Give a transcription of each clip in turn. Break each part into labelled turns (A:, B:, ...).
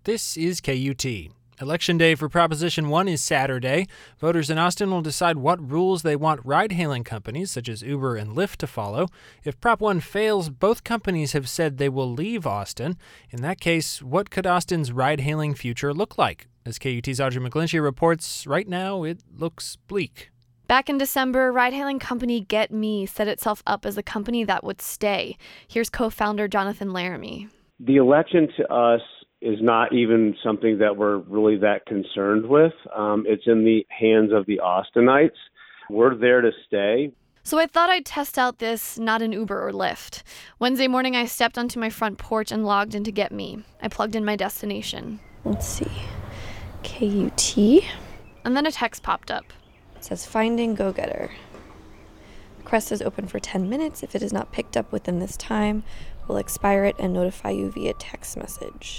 A: This is KUT. Election day for Proposition 1 is Saturday. Voters in Austin will decide what rules they want ride-hailing companies such as Uber and Lyft to follow. If Prop 1 fails, both companies have said they will leave Austin. In that case, what could Austin's ride-hailing future look like? As KUT's Audrey McGlinchey reports, right now it looks bleak.
B: Back in December, ride-hailing company GetMe set itself up as a company that would stay. Here's co-founder Jonathan Laramie.
C: The election to us is not even something that we're really that concerned with. It's in the hands of the Austinites. We're there to stay.
B: So I thought I'd test out this not an Uber or Lyft. Wednesday morning, I stepped onto my front porch and logged into GetMe. I plugged in my destination. Let's see. KUT. And then a text popped up. It says, finding go-getter. Request is open for 10 minutes. If it is not picked up within this time, we'll expire it and notify you via text message.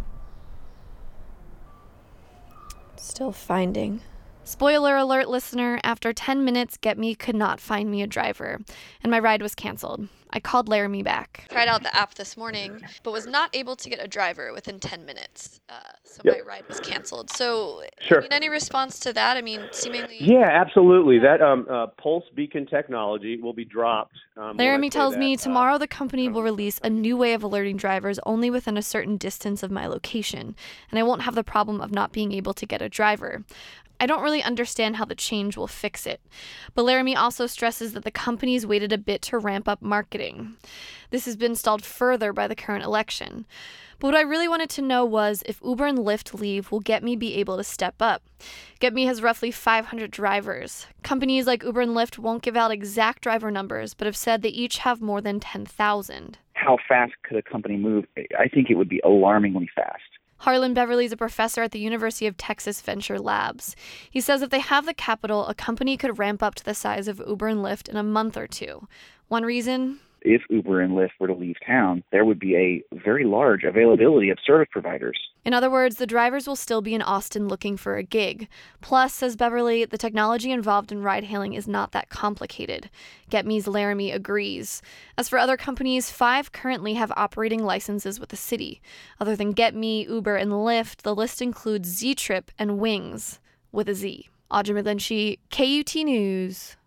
B: Still finding. Spoiler alert, listener, after 10 minutes, GetMe could not find me a driver, and my ride was canceled. I called Laramie back. Tried out the app this morning, but was not able to get a driver within 10 minutes, my ride was canceled. So,
C: Sure.
B: Any response to that? Seemingly...
C: Yeah, absolutely. That Pulse Beacon technology will be dropped.
B: Laramie tells me tomorrow the company will release a new way of alerting drivers only within a certain distance of my location, and I won't have the problem of not being able to get a driver. I don't really understand how the change will fix it. But Laramie also stresses that the company's waited a bit to ramp up marketing. This has been stalled further by the current election. But what I really wanted to know was if Uber and Lyft leave, will GetMe be able to step up? GetMe has roughly 500 drivers. Companies like Uber and Lyft won't give out exact driver numbers, but have said they each have more than 10,000.
D: How fast could a company move? I think it would be alarmingly fast.
B: Harlan Beverly is a professor at the University of Texas Venture Labs. He says if they have the capital, a company could ramp up to the size of Uber and Lyft in a month or two. One reason?
D: If Uber and Lyft were to leave town, there would be a very large availability of service providers.
B: In other words, the drivers will still be in Austin looking for a gig. Plus, says Beverly, the technology involved in ride-hailing is not that complicated. GetMe's Laramie agrees. As for other companies, 5 currently have operating licenses with the city. Other than GetMe, Uber, and Lyft, the list includes Z-Trip and Wings, with a Z. Audrey McGlinchey, KUT News.